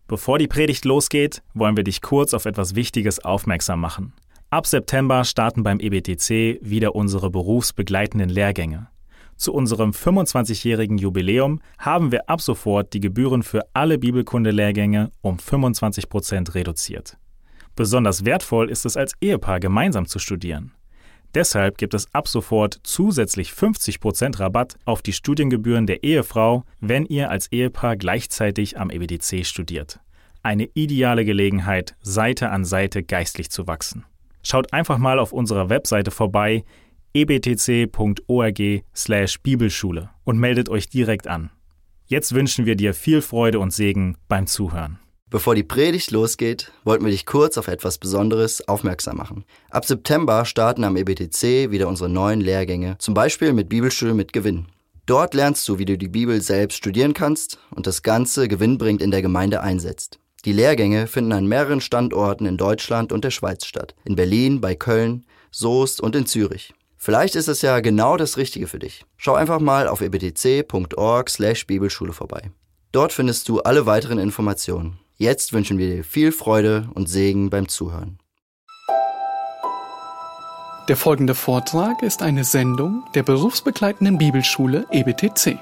Bevor die Predigt losgeht, wollen wir dich kurz auf etwas Wichtiges aufmerksam machen. Ab September starten beim EBTC wieder unsere berufsbegleitenden Lehrgänge. Zu unserem 25-jährigen Jubiläum haben wir ab sofort die Gebühren für alle Bibelkunde-Lehrgänge um 25% reduziert. Besonders wertvoll ist es als Ehepaar gemeinsam zu studieren. Deshalb gibt es ab sofort zusätzlich 50% Rabatt auf die Studiengebühren der Ehefrau, wenn ihr als Ehepaar gleichzeitig am EBTC studiert. Eine ideale Gelegenheit, Seite an Seite geistlich zu wachsen. Schaut einfach mal auf unserer Webseite vorbei, ebtc.org/Bibelschule und meldet euch direkt an. Jetzt wünschen wir dir viel Freude und Segen beim Zuhören. Bevor die Predigt losgeht, wollten wir dich kurz auf etwas Besonderes aufmerksam machen. Ab September starten am EBTC wieder unsere neuen Lehrgänge, zum Beispiel mit Bibelschule mit Gewinn. Dort lernst du, wie du die Bibel selbst studieren kannst und das Ganze gewinnbringend in der Gemeinde einsetzt. Die Lehrgänge finden an mehreren Standorten in Deutschland und der Schweiz statt. In Berlin, bei Köln, Soest und in Zürich. Vielleicht ist es ja genau das Richtige für dich. Schau einfach mal auf ebtc.org/Bibelschule vorbei. Dort findest du alle weiteren Informationen. Jetzt wünschen wir dir viel Freude und Segen beim Zuhören. Der folgende Vortrag ist eine Sendung der berufsbegleitenden Bibelschule EBTC.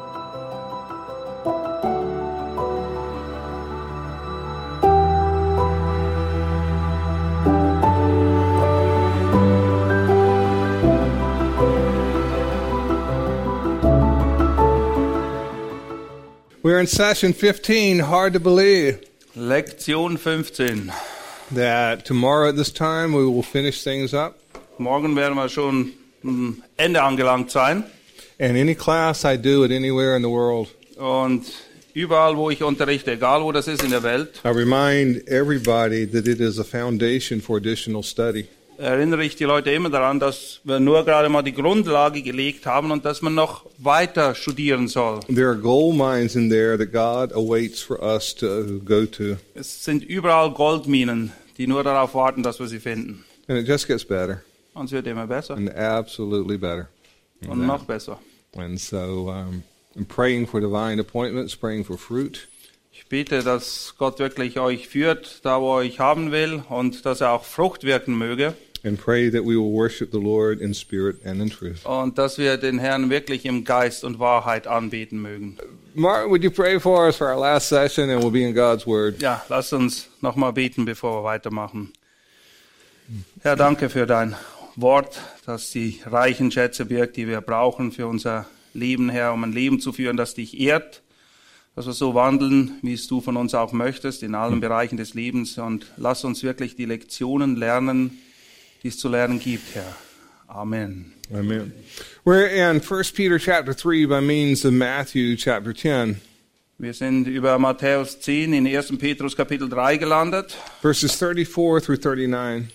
We're in session 15, hard to believe Lektion 15. that tomorrow at this time we will finish things up. Morgen werden wir schon am Ende angelangt sein. And any class I do it anywhere in the world, Und überall, wo ich unterrichte, egal wo das ist in der Welt, I remind everybody that it is a foundation for additional study. erinnere ich die Leute immer daran, dass wir nur gerade mal die Grundlage gelegt haben und dass man noch weiter studieren soll. There are gold mines in there that God awaits for us to go to. Es sind überall Goldminen, die nur darauf warten, dass wir sie finden. And it just gets better Und es wird immer besser and absolutely better. und noch besser. And so I'm praying for divine appointments, praying for fruit. Ich bete, dass Gott wirklich euch führt, da wo er euch haben will und dass er auch Frucht wirken möge. And pray that we will worship the Lord in spirit and in truth. Und dass wir den Herrn wirklich im Geist und Wahrheit anbeten mögen. Martin, would you pray for us for our last session, and we'll be in God's Word. Ja, lasst uns nochmal beten, bevor wir weitermachen. Herr, danke für dein Wort, das die reichen Schätze birgt, die wir brauchen für unser Leben, Herr, um ein Leben zu führen, das dich ehrt, dass wir so wandeln, wie es du von uns auch möchtest, in allen Bereichen des Lebens. Und lass uns wirklich die Lektionen lernen, die es zu lernen gibt, Herr. Amen. Amen. We're in 1 Peter chapter 3 by means of Matthew chapter 10, Wir sind über Matthäus 10 in 1. Petrus Kapitel 3 gelandet. verses 34 through 39.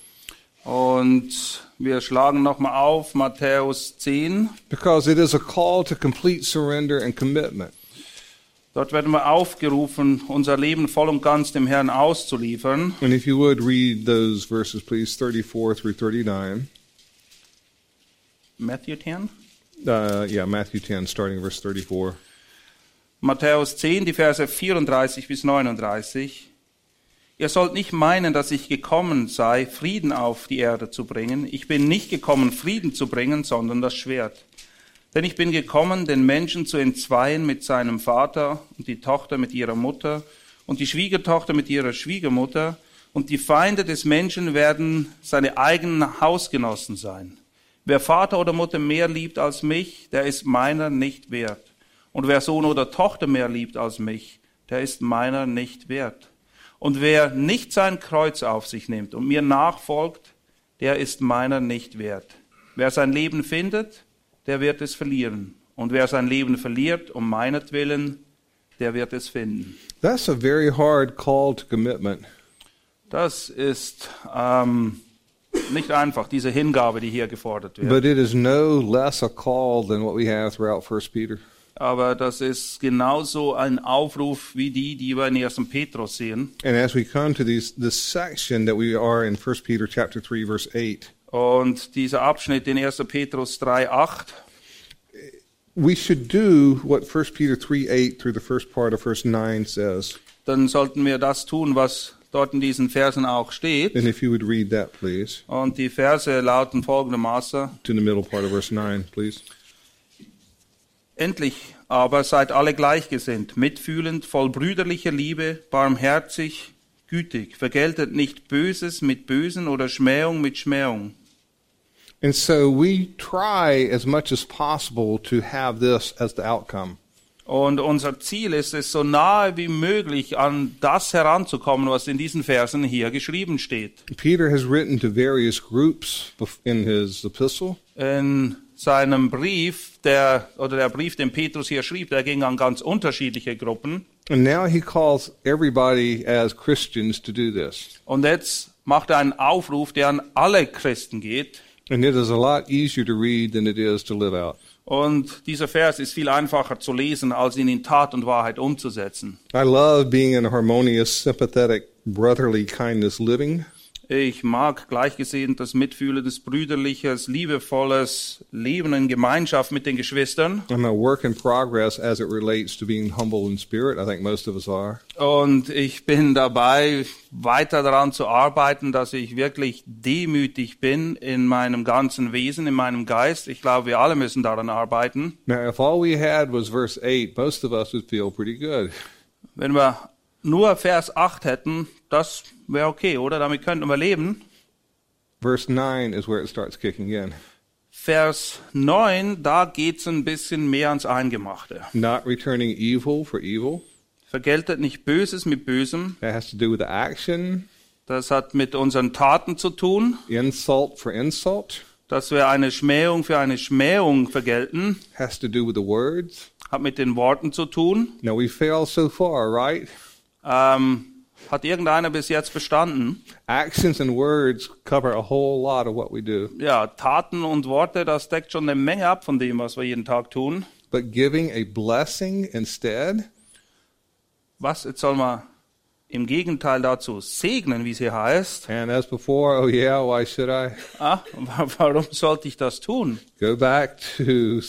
Und wir schlagen nochmal auf Matthäus 10. Because it is a call to complete surrender and commitment. Dort werden wir aufgerufen, unser Leben voll und ganz dem Herrn auszuliefern. And if you would read those verses, please, 34 through 39. Matthew 10? Matthew 10, starting verse 34. Matthäus 10, die Verse 34 bis 39. Ihr sollt nicht meinen, dass ich gekommen sei, Frieden auf die Erde zu bringen. Ich bin nicht gekommen, Frieden zu bringen, sondern das Schwert. Denn ich bin gekommen, den Menschen zu entzweien mit seinem Vater und die Tochter mit ihrer Mutter und die Schwiegertochter mit ihrer Schwiegermutter und die Feinde des Menschen werden seine eigenen Hausgenossen sein. Wer Vater oder Mutter mehr liebt als mich, der ist meiner nicht wert. Und wer Sohn oder Tochter mehr liebt als mich, der ist meiner nicht wert. Und wer nicht sein Kreuz auf sich nimmt und mir nachfolgt, der ist meiner nicht wert. Wer sein Leben findet, der wird es verlieren. Und wer sein Leben verliert, um meinetwillen, der wird es finden. That's a very hard call to commitment. Das ist nicht einfach, diese Hingabe, die hier gefordert wird. But it is no less a call than what we have throughout 1 Peter. Aber das ist genauso ein Aufruf wie die wir in 1. Petrus sehen. And as we come to this section that we are in 1 Peter chapter 3 verse 8, Und dieser Abschnitt in 1. Petrus 3,8, we should do what 1 Peter 3:8 through the first part of verse 9 says. dann sollten wir das tun, was dort in diesen Versen auch steht. And if you would read that, please, Und die Verse lauten folgendermaßen: to the middle part of verse 9, please. Endlich aber seid alle gleichgesinnt, mitfühlend, voll brüderlicher Liebe, barmherzig, gütig. Vergeltet nicht Böses mit Bösen oder Schmähung mit Schmähung. And so we try as much as possible to have this as the outcome. Und unser Ziel ist es, so nahe wie möglich an das heranzukommen, was in diesen Versen hier geschrieben steht. Peter has written to various groups in his epistle. In seinem Brief, der Brief, den Petrus hier schrieb, der ging an ganz unterschiedliche Gruppen. And now he calls everybody as Christians to do this. Und jetzt macht er einen Aufruf, der an alle Christen geht. And it is a lot easier to read than it is to live out. Und dieser Vers ist viel einfacher zu lesen, als ihn in Tat und Wahrheit umzusetzen. I love being in harmonious, sympathetic, brotherly kindness living. Ich mag gleichgesinntes, mitfühlendes, brüderliches, liebevolles Leben in Gemeinschaft mit den Geschwistern. I'm a work in progress as it relates to being humble in spirit. I think most of us are. Und ich bin dabei, weiter daran zu arbeiten, dass ich wirklich demütig bin in meinem ganzen Wesen, in meinem Geist. Ich glaube, wir alle müssen daran arbeiten. Now, if all we had was verse 8, most of us would feel pretty good. Wenn wir nur Vers 8 hätten, das wäre okay, oder? Damit könnten wir leben. Verse 9 is where it starts kicking in. Vers 9, da geht's ein bisschen mehr ans Eingemachte. Not returning evil for evil. Vergeltet nicht Böses mit Bösem. That has to do with the action. Das hat mit unseren Taten zu tun, Insult for insult. dass wir eine Schmähung für eine Schmähung vergelten. Has to do with the words. Hat mit den Worten zu tun. Now, we fail so far, right? Hat irgendeiner bis jetzt verstanden? Actions and words cover a whole lot of what we do. Ja, Taten und Worte, das deckt schon eine Menge ab von dem, was wir jeden Tag tun. But giving a blessing instead, Was? Jetzt soll man im Gegenteil dazu segnen, wie es hier heißt. and as before, oh yeah, why should I? Warum sollte ich das tun? Go back to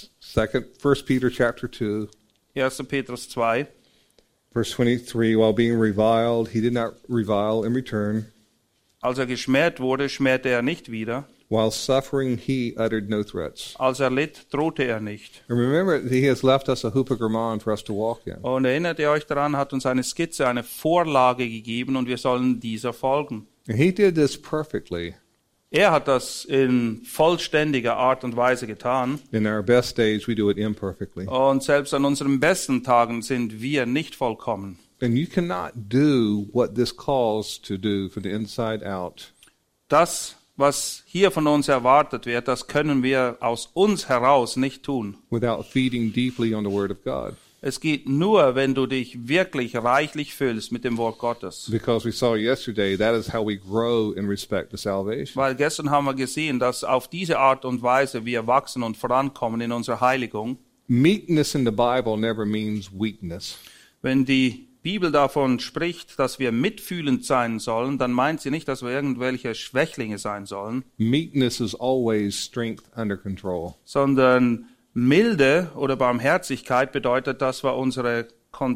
1 Peter chapter 2, 1. Petrus 2. verse 23, while being reviled, he did not revile in return. Als er geschmäht wurde, schmähte er nicht wieder. While suffering, he uttered no threats. Als er litt, drohte er nicht. And remember, he has left us a hupogrammon for us to walk in. Und erinnert ihr euch daran, hat uns eine Skizze, eine Vorlage gegeben und wir sollen dieser folgen. And he did this perfectly. Er hat das in vollständiger Art und Weise getan. In our best days, we do it imperfectly. Und selbst an unseren besten Tagen sind wir nicht vollkommen. And you cannot do what this calls to do from the inside out. Das, was hier von uns erwartet wird, das können wir aus uns heraus nicht tun. Without feeding deeply on the Word of God. Es geht nur, wenn du dich wirklich reichlich füllst mit dem Wort Gottes. Because we saw yesterday, that is how we grow in respect to salvation. Weil gestern haben wir gesehen, dass auf diese Art und Weise wir wachsen und vorankommen in unserer Heiligung. Meekness in the Bible never means weakness. Wenn die Bibel davon spricht, dass wir mitfühlend sein sollen, dann meint sie nicht, dass wir irgendwelche Schwächlinge sein sollen, Meekness is always strength under control. sondern Milde oder Barmherzigkeit bedeutet, dass wir unsere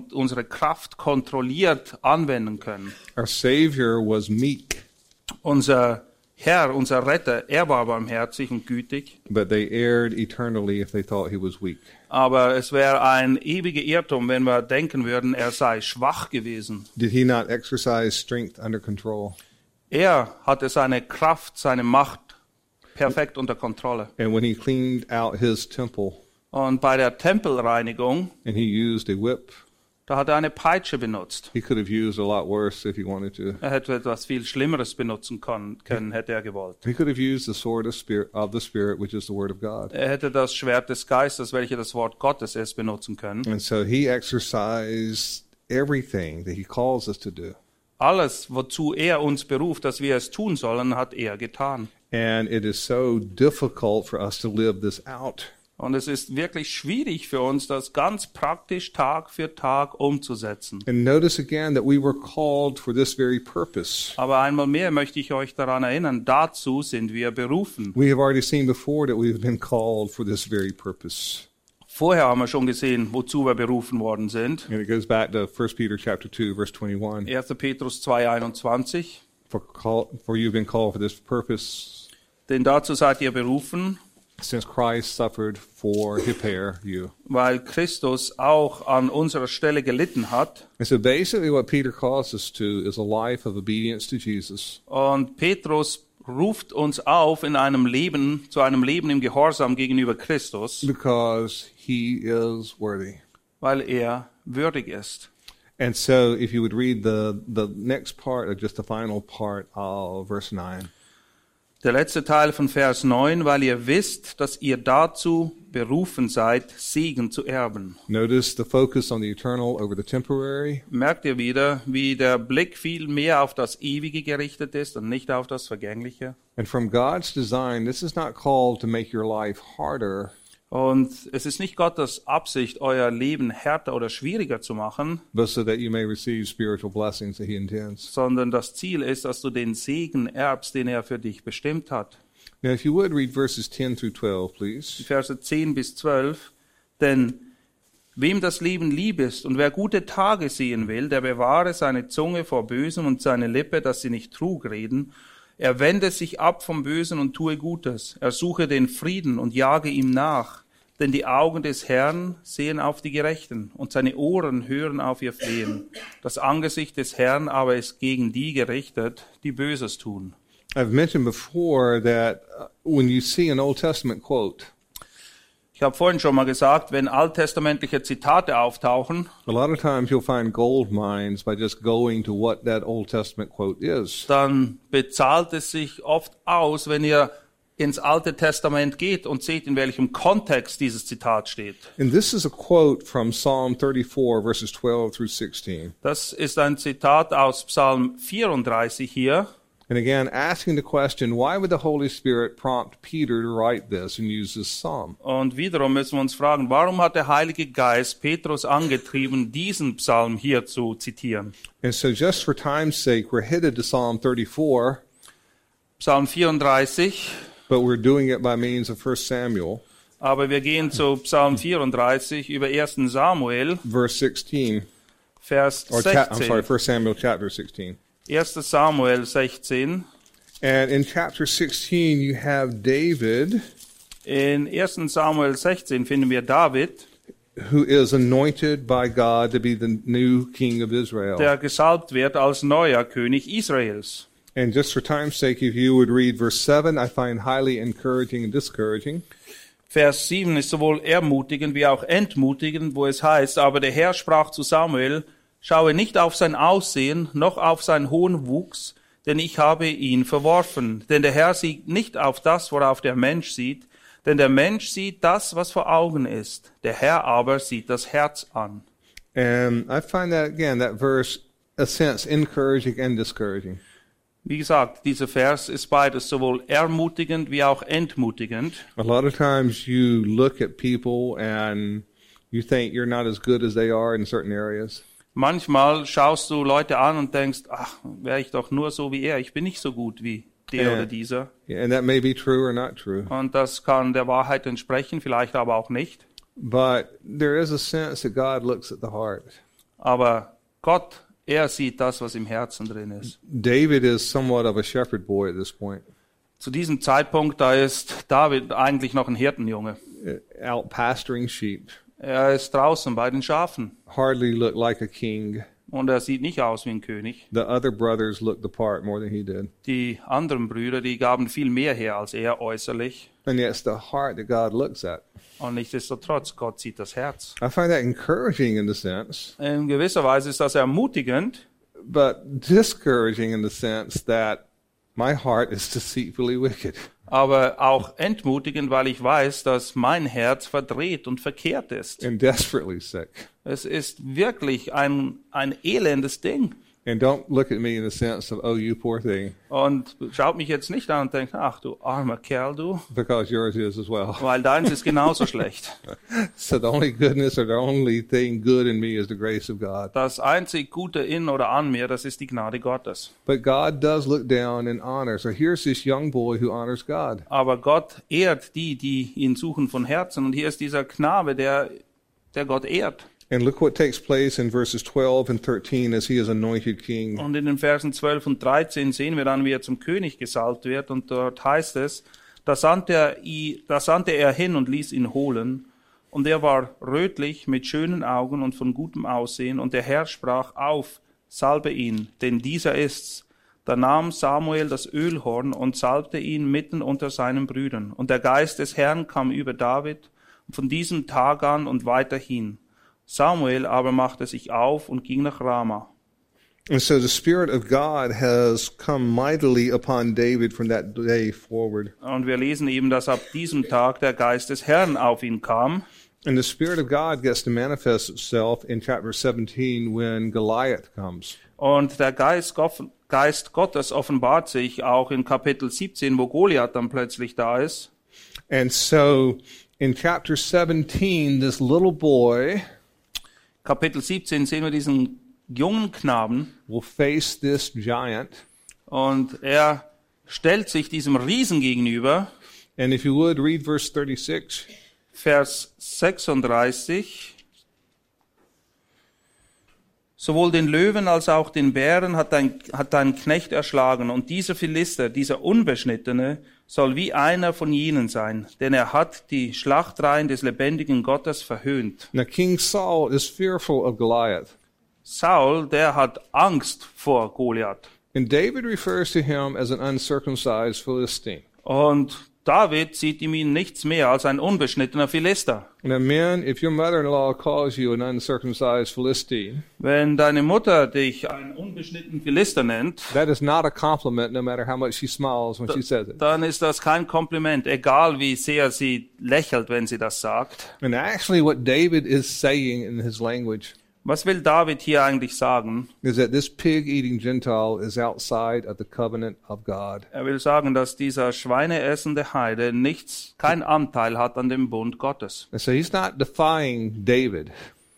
Kraft kontrolliert anwenden können. Our Savior was meek, Unser Herr, unser Retter, er war barmherzig und gütig, but they erred eternally if they thought he was weak. aber es wäre ein ewiger Irrtum, wenn wir denken würden, er sei schwach gewesen. Did he not exercise strength under control? Er hatte seine Kraft, seine Macht perfekt unter Kontrolle. And when he cleaned out his temple Und bei der Tempelreinigung, and he used a whip, da hat er eine Peitsche benutzt. he could have used a lot worse if he wanted to. Er hätte etwas viel Schlimmeres benutzen können, hätte er gewollt. He could have used the sword of the Spirit, which is the Word of God. Er hätte das Schwert des Geistes, welches das Wort Gottes ist, benutzen können. And so he exercised everything that he calls us to do. Alles, wozu er uns beruft, dass wir es tun sollen, hat er getan. And it is so difficult for us to live this out. Und es ist wirklich schwierig für uns, das ganz praktisch Tag für Tag umzusetzen. And notice again that we were called for this very purpose. Aber einmal mehr möchte ich euch daran erinnern, dazu sind wir berufen. We have already seen before that we've been called for this very purpose. Vorher haben wir schon gesehen, wozu wir berufen worden sind. And it goes back to 1 Peter chapter 2, verse 21. 1. Petrus 2,21. For you've been called for this purpose, Denn dazu seid ihr berufen, since Christ suffered for repair you. weil Christus auch an unserer Stelle gelitten hat. And so basically what Peter calls us to is a life of obedience to Jesus. Und Petrus ruft uns auf zu einem Leben im Gehorsam gegenüber Christus, Because he is worthy. weil er würdig ist. And so if you would read the next part, or just the final part of verse 9. Der letzte Teil von Vers 9, weil ihr wisst, dass ihr dazu berufen seid, Segen zu erben. Notice the focus on the eternal over the temporary. Merkt ihr wieder, wie der Blick viel mehr auf das Ewige gerichtet ist und nicht auf das Vergängliche? And from God's design, this is not called to make your life harder, Und es ist nicht Gottes Absicht, euer Leben härter oder schwieriger zu machen, but so that you may receive spiritual blessings that he intends. sondern das Ziel ist, dass du den Segen erbst, den er für dich bestimmt hat. Now, if you would read verses 10 through 12, Die please. Verse 10 bis 12. Denn wem das Leben lieb ist und wer gute Tage sehen will, der bewahre seine Zunge vor Bösem und seine Lippe, dass sie nicht Trug reden. Er wende sich ab vom Bösen und tue Gutes. Er suche den Frieden und jage ihm nach. Denn die Augen des Herrn sehen auf die Gerechten und seine Ohren hören auf ihr Flehen. Das Angesicht des Herrn aber ist gegen die gerichtet, die Böses tun. I've mentioned before that when you see an Old Testament quote, Ich habe vorhin schon mal gesagt, wenn alttestamentliche Zitate auftauchen, a lot of times you'll find gold mines by just going to what that Old Testament quote is. dann bezahlt es sich oft aus, wenn ihr ins Alte Testament geht und seht, in welchem Kontext dieses Zitat steht. And this is a quote from Psalm 34, verses 12 through 16. Das ist ein Zitat aus Psalm 34 hier. And again, asking the question, why would the Holy Spirit prompt Peter to write this and use this psalm? Und wiederum müssen wir uns fragen, warum hat der Heilige Geist Petrus angetrieben, diesen Psalm hier zu zitieren? And so just for time's sake, we're headed to Psalm 34, Psalm 34, but we're doing it by means of 1 Samuel, aber wir gehen zu Psalm 34 über 1. Samuel, verse 16. Vers I'm 16. sorry, 1 Samuel chapter 16. 1. Samuel 16. And in chapter 16, you have David, In 1. Samuel 16 finden wir David, who is anointed by God to be the new king of Israel. der gesalbt wird als neuer König Israels. And just for time's sake, if you would read verse 7, I find highly encouraging and discouraging. Vers 7 ist sowohl ermutigend wie auch entmutigend, wo es heißt, aber der Herr sprach zu Samuel, schaue nicht auf sein Aussehen, noch auf seinen hohen Wuchs, denn ich habe ihn verworfen. Denn der Herr sieht nicht auf das, worauf der Mensch sieht, denn der Mensch sieht das, was vor Augen ist. Der Herr aber sieht das Herz an. And I find that, again, that verse, a sense, encouraging and discouraging. Wie gesagt, dieser Vers ist beides sowohl ermutigend wie auch entmutigend. A lot of times you look at people and you think you're not as good as they are in certain areas. Manchmal schaust du Leute an und denkst, ach, wäre ich doch nur so wie er, ich bin nicht so gut wie der oder dieser. And that may be true or not true. Und das kann der Wahrheit entsprechen, vielleicht aber auch nicht. But there is a sense that God looks at the heart. Aber Gott, er sieht das, was im Herzen drin ist. David is somewhat of a shepherd boy at this point, Zu diesem Zeitpunkt, da ist David eigentlich noch ein Hirtenjunge. out pasturing sheep. Er ist draußen bei den Schafen Hardly looked like a king. und er sieht nicht aus wie ein König. The other brothers looked the part more than he did. Die anderen Brüder, die gaben viel mehr her als er äußerlich. And yet it's the heart that God looks at. Und nichtsdestotrotz, Gott sieht das Herz. I find that encouraging in the sense, In gewisser Weise ist das ermutigend, but discouraging in the sense that my heart is deceitfully wicked. aber auch entmutigend, weil ich weiß, dass mein Herz verdreht und verkehrt ist. And desperately sick. Es ist wirklich ein elendes Ding. And don't look at me in the sense of, oh, you poor thing, Und schaut mich jetzt nicht an und denkt, ach du armer Kerl, du, because yours is as well. weil deins ist genauso schlecht. So the only goodness or the only thing good in me is the grace of God. Das einzig Gute in oder an mir, das ist die Gnade Gottes. But God does look down and honor. So here's this young boy who honors God. Aber Gott ehrt die, die ihn suchen von Herzen. Und hier ist dieser Knabe, der Gott ehrt. And look what takes place in verses 12 and 13 as he is anointed king. Und in den Versen 12 und 13 sehen wir dann, wie er zum König gesalbt wird. Und dort heißt es, da sandte er hin und ließ ihn holen. Und er war rötlich, mit schönen Augen und von gutem Aussehen. Und der Herr sprach, auf, salbe ihn, denn dieser ist's. Da nahm Samuel das Ölhorn und salbte ihn mitten unter seinen Brüdern. Und der Geist des Herrn kam über David von diesem Tag an und weiterhin. Samuel aber machte sich auf und ging nach Rama. And so the Spirit of God has come mightily upon David from that day forward. Und wir lesen eben, dass ab diesem Tag der Geist des Herrn auf ihn kam. And the Spirit of God gets to manifest itself in chapter 17 when Goliath comes. Und der Geist Gottes offenbart sich auch in Kapitel 17, wo Goliath dann plötzlich da ist. And so in chapter 17, this little boy Kapitel 17 sehen wir diesen jungen Knaben will face this giant. und er stellt sich diesem Riesen gegenüber. And if you would, read verse 36. Vers 36. Sowohl den Löwen als auch den Bären hat dein Knecht erschlagen, und dieser Philister, dieser Unbeschnittene, soll wie einer von jenen sein, denn er hat die Schlachtreihen des lebendigen Gottes verhöhnt. Now King Saul is fearful of Goliath. Saul, der hat Angst vor Goliath. And David refers to him as an uncircumcised Philistine. Und David sieht in ihm nichts mehr als ein unbeschnittener Philister. Now men, if your mother-in-law calls you an uncircumcised Philistine, Wenn deine Mutter dich einen unbeschnittenen Philister nennt, that is not a compliment no matter how much she smiles when she says it. dann ist das kein Kompliment, egal wie sehr sie lächelt, wenn sie das sagt. And actually what David is saying in his language Was will David hier eigentlich sagen? is that this pig-eating Gentile is outside of the covenant of God. Er will sagen, dass dieser schweineessende Heide kein Anteil hat an dem Bund Gottes. And so he's not defying David.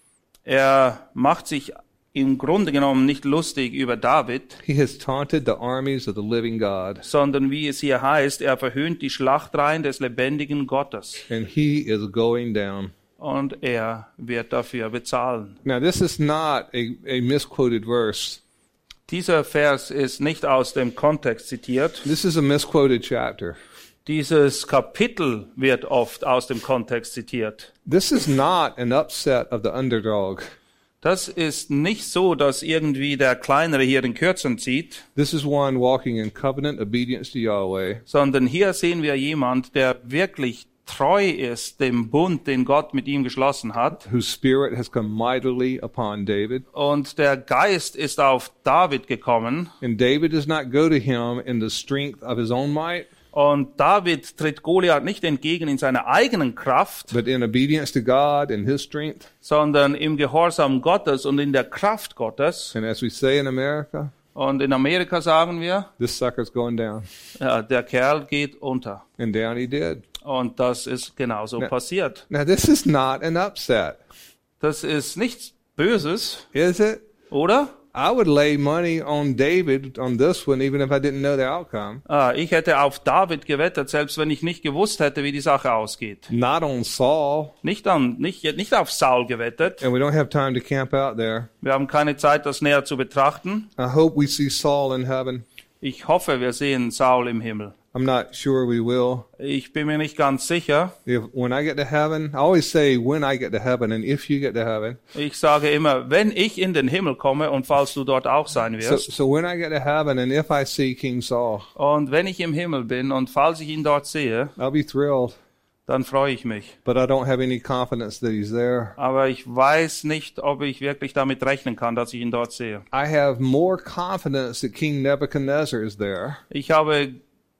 Er macht sich im Grunde genommen nicht lustig über David, He has taunted the armies of the living God, sondern wie es hier heißt, er verhöhnt die Schlachtreihen des lebendigen Gottes. and he is going down. Und er wird dafür bezahlen. Now this is not a misquoted verse. Dieser Vers ist nicht aus dem Kontext zitiert. This is a misquoted chapter. Dieses Kapitel wird oft aus dem Kontext zitiert. This is not an upset of the underdog. Das ist nicht so, dass irgendwie der Kleinere hier den Kürzeren zieht, This is one walking in covenant obedience to Yahweh, sondern hier sehen wir jemand, der wirklich treu ist dem Bund, den Gott mit ihm geschlossen hat. whose spirit has come mightily upon David. Und der Geist ist auf David gekommen. And David does not go to him in the strength of his own might, Und David tritt Goliath nicht entgegen in seiner eigenen Kraft, but in obedience to God and his strength. sondern im Gehorsam Gottes und in der Kraft Gottes. And as we say in America, Und in Amerika sagen wir, this sucker's going down. ja, der Kerl geht unter. And down he did. Und das ist genauso passiert. Now this is not an upset, Das ist nichts Böses, is it? oder? I would lay money on David on this one, even if I didn't know the outcome. Ich hätte auf David gewettet, selbst wenn ich nicht gewusst hätte, wie die Sache ausgeht. Not on Saul. Nicht auf Saul gewettet. And we don't have time to camp out there. Wir haben keine Zeit, das näher zu betrachten. I hope we see Saul in heaven. Ich hoffe, wir sehen Saul im Himmel. I'm not sure we will. Ich bin mir nicht ganz sicher. When I get to heaven, I always say when I get to heaven and if you get to heaven. Ich sage immer, wenn ich in den Himmel komme und falls du dort auch sein wirst. So when I get to heaven and if I see King Saul, Und wenn ich im Himmel bin und falls ich ihn dort sehe, I'll be thrilled. dann freue ich mich. But I don't have any confidence that he's there. Aber ich weiß nicht, ob ich wirklich damit rechnen kann, dass ich ihn dort sehe. I have more confidence that King Nebuchadnezzar is there. Ich habe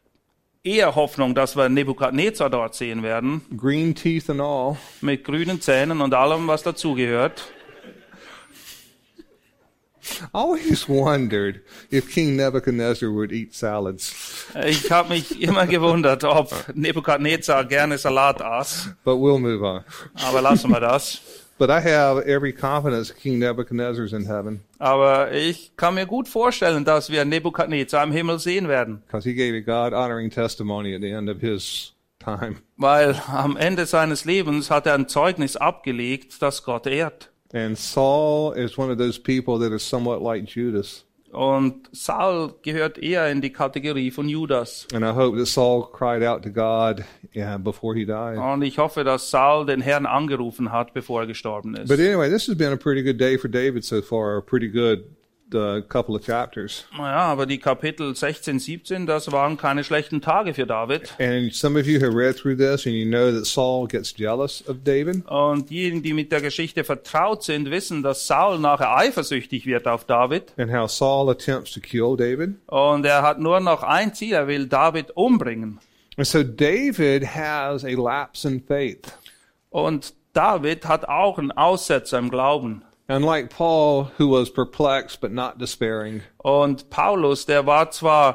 eher Hoffnung, dass wir Nebukadnezar dort sehen werden, Green teeth and all. mit grünen Zähnen und allem, was dazugehört. I always wondered if King Nebuchadnezzar would eat salads, Ich habe mich immer gewundert, ob Nebukadnezar gerne Salat aß, but we'll move on. aber lassen wir das. But I have every confidence King Nebuchadnezzar's in heaven Aber ich kann mir gut vorstellen, dass wir Nebukadnezar im Himmel sehen werden, because he gave a God-honoring testimony at the end of his time. weil am Ende seines Lebens hat er ein Zeugnis abgelegt, das Gott ehrt. And Saul is one of those people that is somewhat like Judas. Und Saul gehört eher in die Kategorie von Judas. And I hope that Saul cried out to God before he died. Und ich hoffe, dass Saul den Herrn angerufen hat, bevor er gestorben ist. But anyway, this has been a pretty good day for David so far, a pretty good couple of chapters. Naja, aber die Kapitel 16, 17, das waren keine schlechten Tage für David. And some of you have read through this and you know that Saul gets jealous of David. Und diejenigen, die mit der Geschichte vertraut sind, wissen, dass Saul nachher eifersüchtig wird auf David. And how Saul attempts to kill David. Und er hat nur noch ein Ziel, er will David umbringen. And so David has a lapse in faith. Und David hat auch einen Aussetzer im Glauben. Unlike Paul, who was perplexed but not despairing. Und Paulus, der war zwar,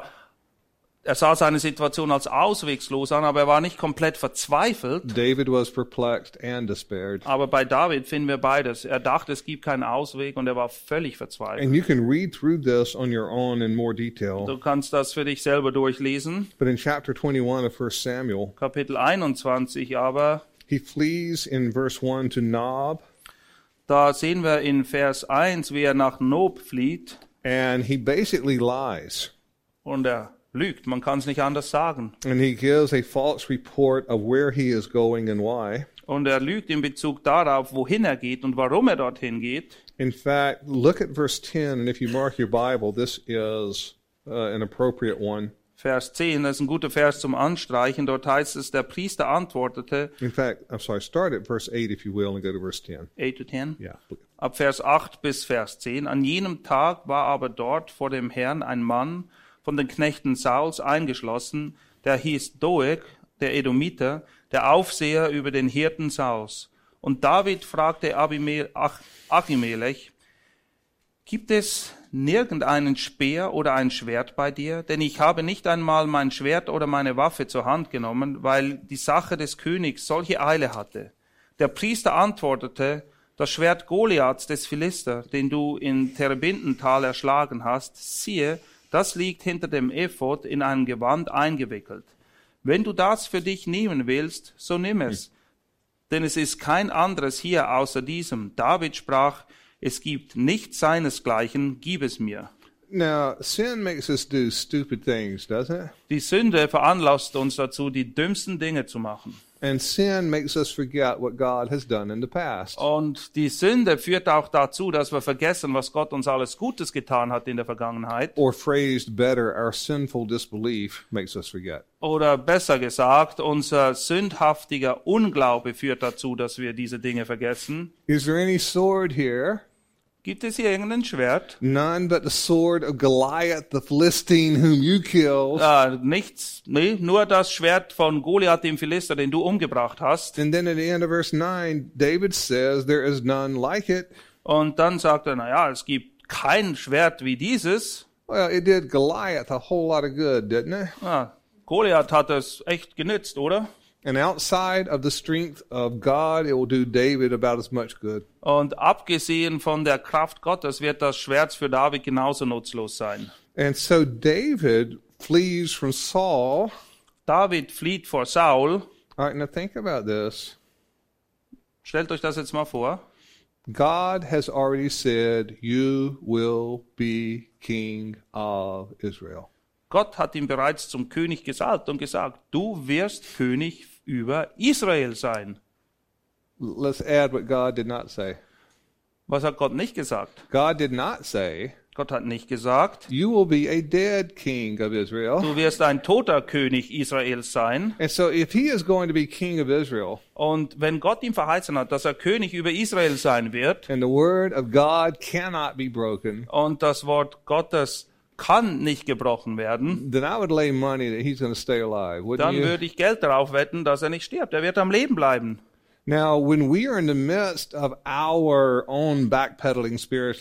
er sah seine Situation als auswegslos an, aber er war nicht komplett verzweifelt. David was perplexed and despaired. Aber bei David finden wir beides. Er dachte, es gibt keinen Ausweg und er war völlig verzweifelt. And you can read through this on your own in more detail. Du kannst das für dich selber durchlesen. But in chapter 21 of 1 Samuel, Kapitel 21 aber, he flees in verse 1 to Nob. da sehen wir in Vers 1, wie er nach Nob flieht And he basically lies. und er lügt. Man kann es nicht anders sagen. And he gives a false report of where he is going and why. Und er lügt in Bezug darauf, wohin er geht und warum er dorthin geht. In fact, look at verse 10, and if you mark your Bible, this is an appropriate one. Vers 10, das ist ein guter Vers zum Anstreichen. Dort heißt es, der Priester antwortete, In fact, I'm sorry, start at verse 8, if you will, and go to verse 10. 8 to 10, Yeah. ab Vers 8 bis Vers 10. An jenem Tag war aber dort vor dem Herrn ein Mann von den Knechten Sauls eingeschlossen, der hieß Doeg, der Edomiter, der Aufseher über den Hirten Sauls. Und David fragte Achimelech, gibt es nirgendeinen Speer oder ein Schwert bei dir? Denn ich habe nicht einmal mein Schwert oder meine Waffe zur Hand genommen, weil die Sache des Königs solche Eile hatte. Der Priester antwortete, das Schwert Goliaths des Philister, den du in Terebintental erschlagen hast, siehe, das liegt hinter dem Ephod in einem Gewand eingewickelt. Wenn du das für dich nehmen willst, so nimm es. Denn es ist kein anderes hier außer diesem. David sprach, es gibt nichts seinesgleichen, gib es mir. Now, sin makes us do stupid things, doesn't it? Die Sünde veranlasst uns dazu, die dümmsten Dinge zu machen. And sin makes us forget what God has done in the past. Und die Sünde führt auch dazu, dass wir vergessen, was Gott uns alles Gutes getan hat in der Vergangenheit. Or phrased better, our sinful disbelief makes us forget. Oder besser gesagt, unser sündhaftiger Unglaube führt dazu, dass wir diese Dinge vergessen. Is there any sword here? Gibt es hier irgendein Schwert? None but the sword of Goliath, the Philistine, whom you killed. Nichts, nee, nur das Schwert von Goliath, dem Philister, den du umgebracht hast. And then at the end of verse 9, David says, there is none like it. Und dann sagt er, naja, es gibt kein Schwert wie dieses. Well, it did Goliath a whole lot of good, didn't it? Goliath hat es echt genützt, oder? And outside of the strength of God, it will do David about as much good. Und abgesehen von der Kraft Gottes wird das Schwert für David genauso nutzlos sein. And so David flees from Saul. David flieht vor Saul. All right, now think about this. Stellt euch das jetzt mal vor. God has already said, you will be king of Israel. Gott hat ihn bereits zum König gesalbt und gesagt, du wirst König über Israel sein. Let's add what God did not say. Was hat Gott nicht gesagt? God did not say, Gott hat nicht gesagt, you will be a dead king of Israel. du wirst ein toter König Israels sein. And so if he is going to be king of Israel, Und wenn Gott ihm verheißen hat, dass er König über Israel sein wird, and the word of God cannot be broken, und das Wort Gottes kann nicht gebrochen werden, then I would lay money that he's going to stay alive, wouldn't dann you? würde ich Geld darauf wetten, dass er nicht stirbt. Er wird am Leben bleiben. Now, when we are in the midst of our own backpedaling spiritually,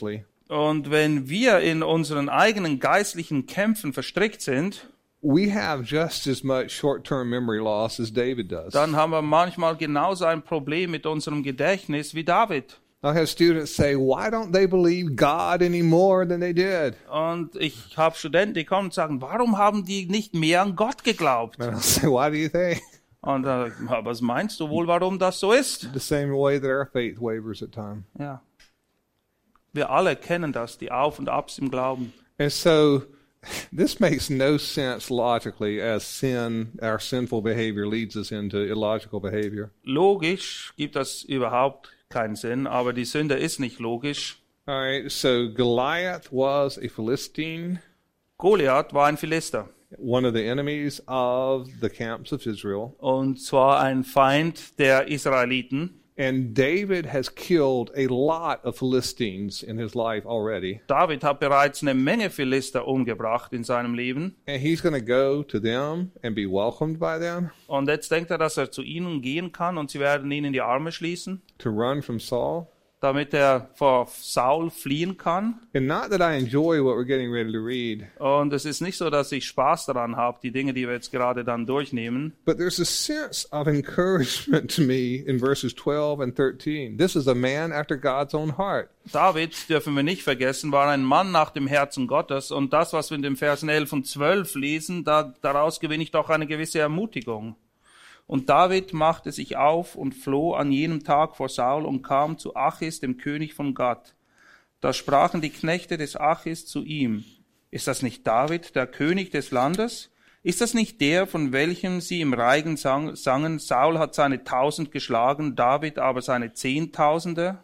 Und wenn wir in unseren eigenen geistlichen Kämpfen verstrickt sind, we have just as much short-term memory loss as David does. dann haben wir manchmal genauso ein Problem mit unserem Gedächtnis wie David. I have students say, why don't they believe God any more than they did? Und ich habe Studenten, die kommen und sagen, warum haben die nicht mehr an Gott geglaubt? And I'll say, why do you think? Und was meinst du wohl, warum das so ist? The same way that our faith wavers at times. Ja. Wir alle kennen das, die Auf und Abs im Glauben. And so this makes no sense logically as our sinful behavior leads us into illogical behavior. Logisch gibt das überhaupt keinen Sinn, aber die Sünde ist nicht logisch. All right, so Goliath was a Philistine, Goliath war ein Philister, one of the enemies of the camps of Israel. und zwar ein Feind der Israeliten. And David has killed a lot of Philistines in his life already. David hat bereits eine Menge Philister umgebracht in seinem Leben. And he's going to go to them and be welcomed by them, Und jetzt denkt er, dass er zu ihnen gehen kann und sie werden ihn in die Arme schließen, to run from Saul. damit er vor Saul fliehen kann. And not that I enjoy what we're getting ready to read, Und es ist nicht so, dass ich Spaß daran habe, die Dinge, die wir jetzt gerade dann durchnehmen. but there's a sense of encouragement to me in verses 12 and 13. This is a man after God's own heart. David, dürfen wir nicht vergessen, war ein Mann nach dem Herzen Gottes. Und das, was wir in den Versen 11 und 12 lesen, daraus gewinne ich doch eine gewisse Ermutigung. Und David machte sich auf und floh an jenem Tag vor Saul und kam zu Achis, dem König von Gat. Da sprachen die Knechte des Achis zu ihm: Ist das nicht David, der König des Landes? Ist das nicht der, von welchem sie im Reigen sangen, Saul hat seine 1000 geschlagen, David aber seine 10.000?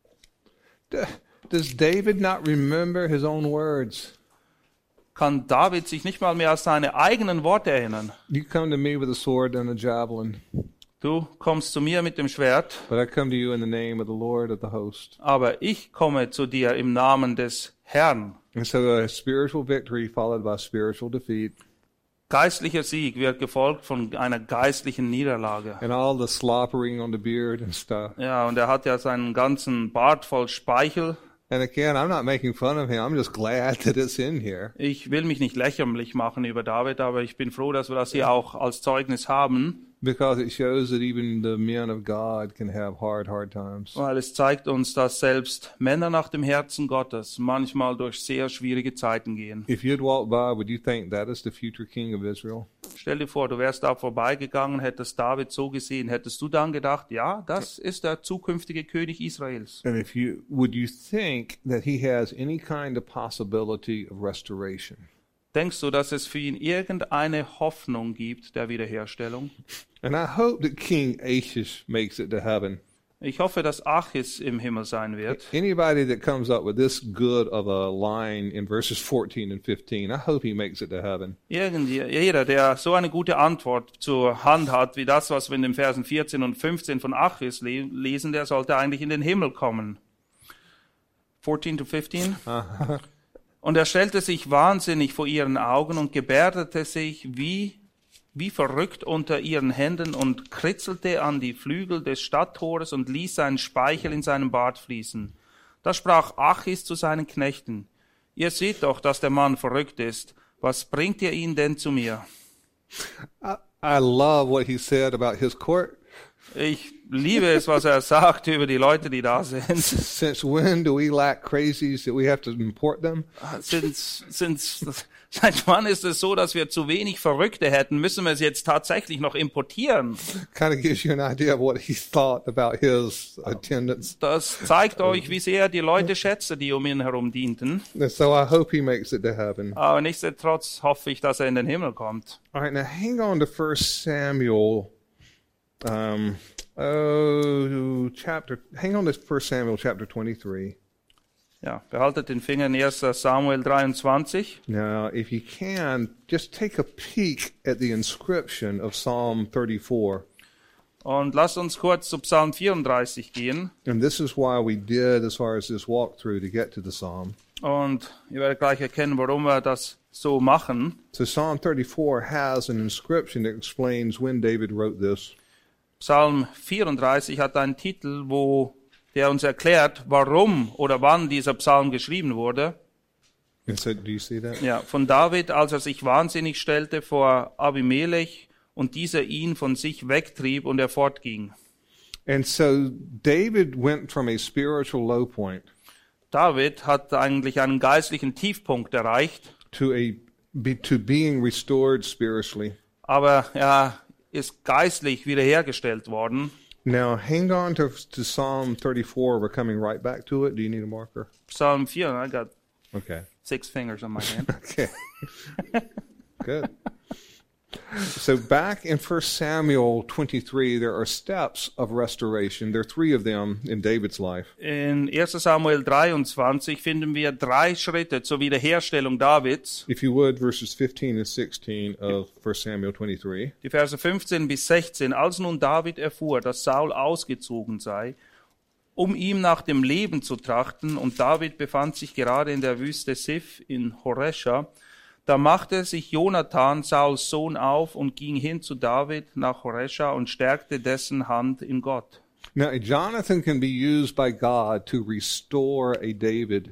Does David not remember his own words? Kann David sich nicht mal mehr an seine eigenen Worte erinnern? You come to me with a sword and a javelin, Du kommst zu mir mit dem Schwert, but I come to you in the name of the Lord of the host. aber ich komme zu dir im Namen des Herrn. And so a spiritual victory followed by spiritual defeat, Geistlicher Sieg wird gefolgt von einer geistlichen Niederlage. and all the slobbering on the beard and stuff. Ja, und er hat ja seinen ganzen Bart voll Speichel. And again, I'm not making fun of him. I'm just glad that it's in here. Ich will mich nicht lächerlich machen über David, aber ich bin froh, dass wir das hier auch als Zeugnis haben, Because it shows that even the men of God can have hard times. weil es zeigt uns, dass selbst Männer nach dem Herzen Gottes manchmal durch sehr schwierige Zeiten gehen. If you'd walk by, would you think that is the future king of Israel? Stell dir vor, du wärst da vorbeigegangen, hättest David so gesehen, hättest du dann gedacht, ja, das ist der zukünftige König Israels. And would you think that he has any kind of possibility of restoration? Denkst du, dass es für ihn irgendeine Hoffnung gibt der Wiederherstellung? And I hope that King Achish makes it to heaven. Ich hoffe, dass Achis im Himmel sein wird. Anybody that comes up with this good of a line in verses 14 and 15, I hope he makes it to heaven. Jeder, der so eine gute Antwort zur Hand hat, wie das, was wir in den Versen 14 und 15 von Achis lesen, der sollte eigentlich in den Himmel kommen. 14 to 15. Und er stellte sich wahnsinnig vor ihren Augen und gebärdete sich wie verrückt unter ihren Händen und kritzelte an die Flügel des Stadttores und ließ seinen Speichel in seinem Bart fließen. Da sprach Achis zu seinen Knechten: Ihr seht doch, dass der Mann verrückt ist. Was bringt ihr ihn denn zu mir? I love what he said about his court. Ich liebe es, was er sagt über die Leute, die da sind. Since when do we lack crazies that we have to import them? Seit wann ist es so, dass wir zu wenig Verrückte hätten? Müssen wir es jetzt tatsächlich noch importieren? Kind of gives you an idea of what he thought about his attendance. Das zeigt euch, wie sehr die Leute schätzen, die um ihn herum dienten. And so I hope he makes it to heaven. Aber nichtsdestotrotz hoffe ich, dass er in den Himmel kommt. All right, now hang on to 1 Samuel. Hang on to 1 Samuel chapter 23. Ja, behaltet den Finger in 1. Samuel 23. Now, if you can, just take a peek at the inscription of Psalm 34. Und lasst uns kurz zu Psalm 34 gehen. And this is why we did as far as this walkthrough to get to the Psalm. Und ihr werdet gleich erkennen, warum wir das so machen. So Psalm 34 has an inscription that explains when David wrote this. Psalm 34 hat einen Titel, wo der uns erklärt, warum oder wann dieser Psalm geschrieben wurde. And so, do you see that? Ja, von David, als er sich wahnsinnig stellte vor Abimelech und dieser ihn von sich wegtrieb und er fortging. And so David went from a spiritual low point David hat eigentlich einen geistlichen Tiefpunkt erreicht, to being restored spiritually. aber er ist geistlich wiederhergestellt worden. Now, hang on to Psalm 34. We're coming right back to it. Do you need a marker? Psalm 4, I got Okay. 6 fingers on my hand. Okay. Good. So back in 1 Samuel 23, there are steps of restoration. There are 3 of them in David's life. In 1 Samuel 23 finden wir 3 Schritte zur Wiederherstellung Davids. If you would, verses 15 and 16 of 1 Samuel 23. Die Verse 15 bis 16. Als nun David erfuhr, dass Saul ausgezogen sei, um ihm nach dem Leben zu trachten, und David befand sich gerade in der Wüste Sif in Horesha, da machte sich Jonathan, Sauls Sohn, auf und ging hin zu David nach Horesha und stärkte dessen Hand in Gott. Now, Jonathan can be used by God to restore a David.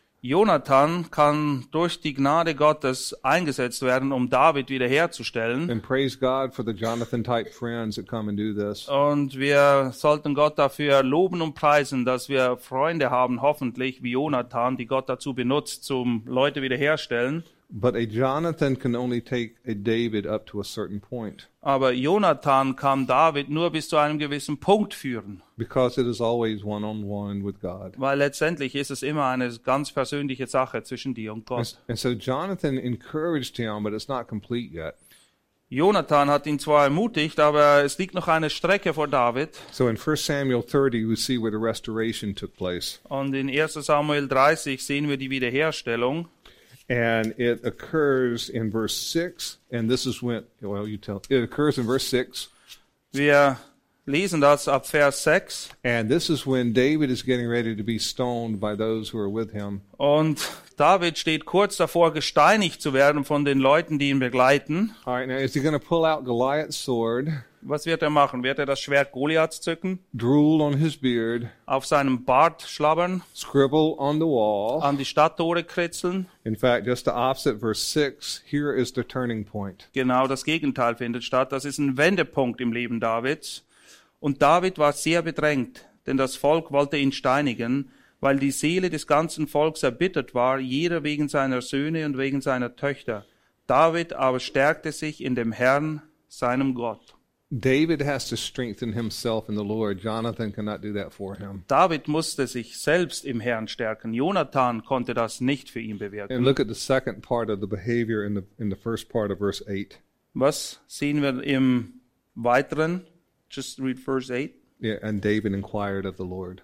Jonathan kann durch die Gnade Gottes eingesetzt werden, um David wiederherzustellen. And praise God for the Jonathan-type friends that come and do this. Und wir sollten Gott dafür loben und preisen, dass wir Freunde haben, hoffentlich, wie Jonathan, die Gott dazu benutzt, zum Leute wiederherstellen. But a Jonathan can only take a David up to a certain point, Aber Jonathan kann David nur bis zu einem gewissen Punkt führen, because it is always one-on-one with God. weil letztendlich ist es immer eine ganz persönliche Sache zwischen dir und Gott. And so Jonathan encouraged him, but it's not complete yet. Jonathan hat ihn zwar ermutigt, aber es liegt noch eine Strecke vor David. So in 1 Samuel 30, we see where the restoration took place. Und in 1 Samuel 30 sehen wir die Wiederherstellung. And it occurs in verse 6, and this is when, well, you tell, it occurs in verse 6, Wir lesen das ab Vers 6. and this is when David is getting ready to be stoned by those who are with him. Und David steht kurz davor, gesteinigt zu werden von den Leuten, die ihn begleiten. All right, now is he going to pull out Goliath's sword, Was wird er machen? Wird er das Schwert Goliaths zücken, drool on his beard, auf seinem Bart schlabbern, scribble on the wall? an die Stadttore kritzeln? In fact, just the opposite, verse 6, here is the turning point. Genau das Gegenteil findet statt. Das ist ein Wendepunkt im Leben Davids. Und David war sehr bedrängt, denn das Volk wollte ihn steinigen, weil die Seele des ganzen Volks erbittert war, jeder wegen seiner Söhne und wegen seiner Töchter. David aber stärkte sich in dem Herrn, seinem Gott. David has to strengthen himself in the Lord. Jonathan cannot do that for him. David musste sich selbst im Herrn stärken. Jonathan konnte das nicht für ihn And bewirken. look at the second part of the behavior in the first part of verse 8. Was sehen wir im Weiteren? Just read verse 8. Yeah, and David inquired of the Lord.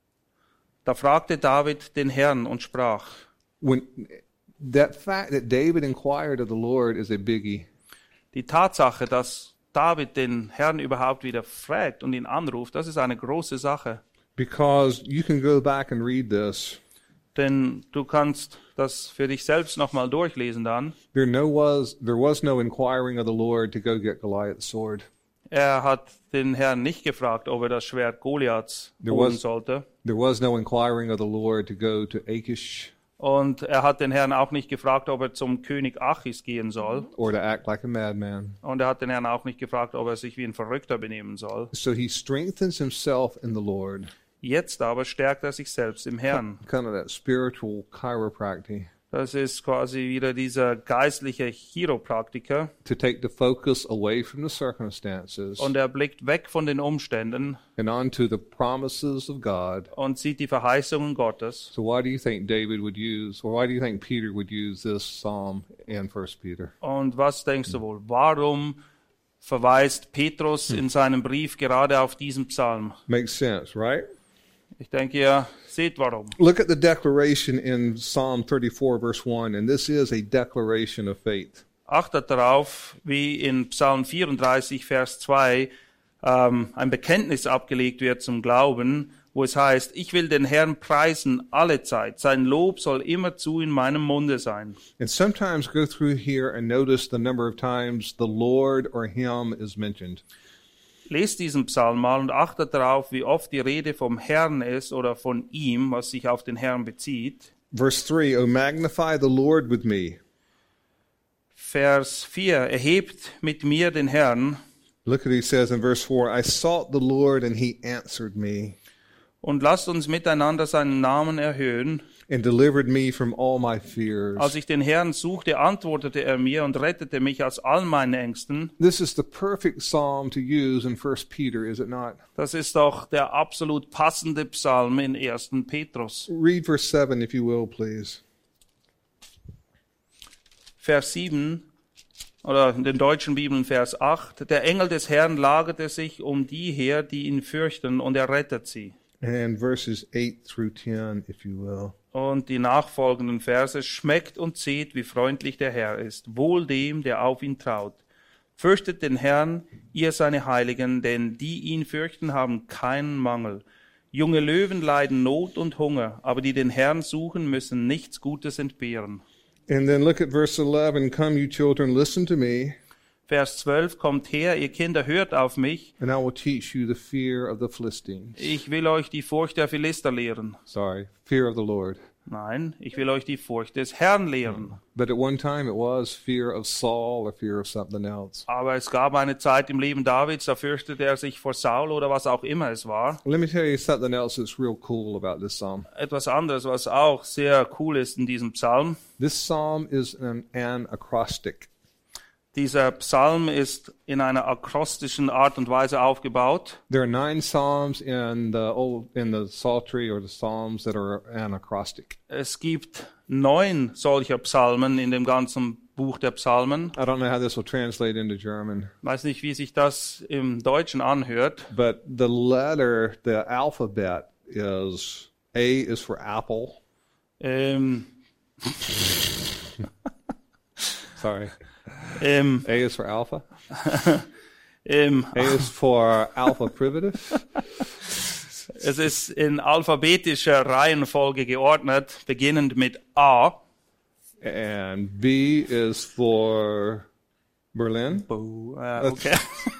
Da fragte David den Herrn und sprach. When that fact that David inquired of the Lord is a biggie. Die Tatsache, dass David den Herrn überhaupt wieder fragt und ihn anruft, das ist eine große Sache. Because you can go back and read this. Denn du kannst das für dich selbst nochmal durchlesen dann. There was no inquiring of the Lord to go get Goliath's sword. Er hat den Herrn nicht gefragt, ob er das Schwert Goliaths holen sollte. There was no inquiring of the Lord to go to Achish Und er hat den Herrn auch nicht gefragt, ob er zum König Achis gehen soll. or to act like a madman. Und er hat den Herrn auch nicht gefragt, ob er sich wie ein Verrückter benehmen soll. So he strengthens himself in the Lord. Jetzt aber stärkt er sich selbst im Herrn. Kind of that spiritual chiropractic. Das ist quasi wieder dieser geistliche Chiropraktiker. To take the focus away from the circumstances Und er blickt weg von den Umständen and onto the promises of God. und sieht die Verheißungen Gottes. So why do you think David would use, or why do you think Peter would use this psalm in 1 Peter? Und was denkst du wohl? Warum verweist Petrus in seinem Brief gerade auf diesen Psalm? Makes sense, right? Ich denke, ihr seht warum. Look at the declaration in Psalm 34, verse 1, and this is a declaration of faith. Achtet darauf, wie in Psalm 34, Vers 2 ein Bekenntnis abgelegt wird zum Glauben, wo es heißt, ich will den Herrn preisen alle Zeit. Sein Lob soll immerzu in meinem Munde sein. And sometimes go through here and notice the number of times the Lord or Him is mentioned. Lest diesen Psalm mal und achtet darauf, wie oft die Rede vom Herrn ist oder von ihm, was sich auf den Herrn bezieht. Verse 3, O magnify the Lord with me. Vers 4, erhebt mit mir den Herrn. Look at he says in verse 4, I sought the Lord and he answered me Und lasst uns miteinander seinen Namen erhöhen. and delivered me from all my fears. Als ich den Herrn suchte, antwortete er mir und rettete mich aus all meinen Ängsten. This is the perfect psalm to use in 1 Peter, is it not? Das ist doch der absolut passende Psalm in 1. Petrus. Read verse 7 if you will, please. Vers 7, oder in den deutschen Bibeln Vers 8. Der Engel des Herrn lagerte sich um die her, die ihn fürchten, und er rettet sie. And verses 8 through 10, if you will. Und die nachfolgenden Verse: Schmeckt und seht, wie freundlich der Herr ist, wohl dem, der auf ihn traut. Fürchtet den Herrn, ihr seine Heiligen, denn die ihn fürchten, haben keinen Mangel. Junge Löwen leiden Not und Hunger, aber die den Herrn suchen, müssen nichts Gutes entbehren. And then look at verse 11. Come, you children, listen to me, Vers 12, kommt her, ihr Kinder, hört auf mich, and I will teach you the fear of the Philistines. ich will euch die Furcht der Philister lehren. Sorry, fear of the Lord. Nein, ich will euch die Furcht des Herrn lehren. But at one time it was fear of Saul or fear of something else. Aber es gab eine Zeit im Leben Davids, da fürchtete er sich vor Saul oder was auch immer es war. Let me tell you something else that's real cool about this psalm. Etwas anderes, was auch sehr cool ist in diesem Psalm. This psalm is an acrostic. Dieser Psalm ist in einer akrostischen Art und Weise aufgebaut. There are 9 psalms in the Psaltery or the Psalms that are an acrostic. Es gibt 9 solcher Psalmen in dem ganzen Buch der Psalmen. I don't know how this will translate into German, Ich weiß nicht, wie sich das im Deutschen anhört. but the alphabet is A is for apple. Sorry. A is for alpha. A is for alpha privative. Es ist in alphabetischer Reihenfolge geordnet, beginnend mit A. And B is for Berlin. Okay.